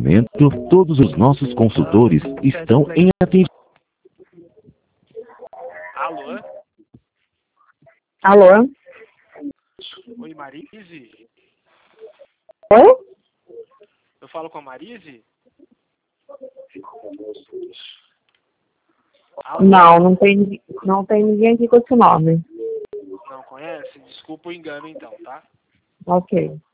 momento, todos os nossos consultores estão em atendimento. Alô? Alô? Oi, Marise? Oi? Eu falo com a Marise? Alô? Não tem ninguém aqui com esse nome. Não conhece? Desculpa o engano então, tá? Ok.